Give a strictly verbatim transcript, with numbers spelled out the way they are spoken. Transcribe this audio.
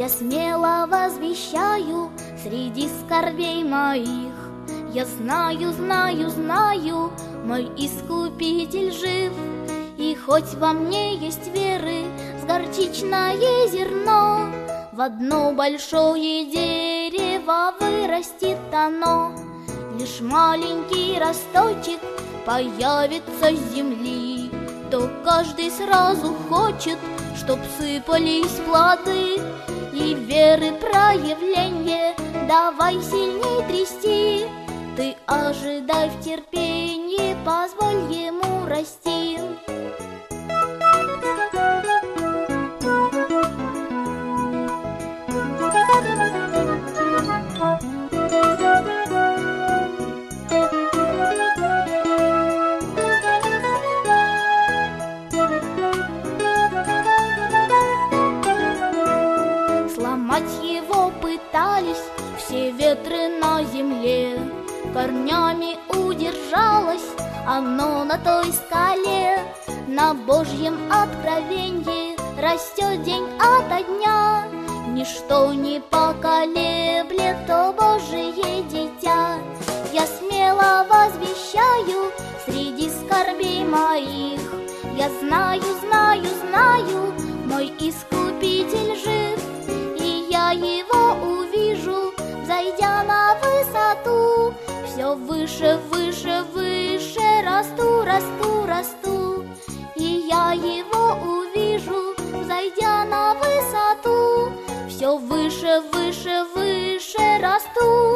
Я смело возвещаю среди скорбей моих. Я знаю, знаю, знаю, мой Искупитель жив. И хоть во мне есть веры с горчичное зерно, в одно большое дерево вырастет оно. Лишь маленький росточек появится с земли, то каждый сразу хочет, чтоб сыпались плоды. И веры проявление давай сильней трясти. Ты ожидай в терпении, позволь ему расти. Сломать его пытались все ветры на земле, корнями удержалось оно на той скале. На Божьем откровении растет день ото дня, ничто не поколеблет то Божие дитя. Я смело возвещаю среди скорбей моих. Я знаю, знаю, знаю, мой Искупитель жив. И я его увижу, зайдя на высоту. Все выше, выше, выше, расту, расту, расту. И я его увижу, зайдя на высоту. Все выше, выше, выше, расту.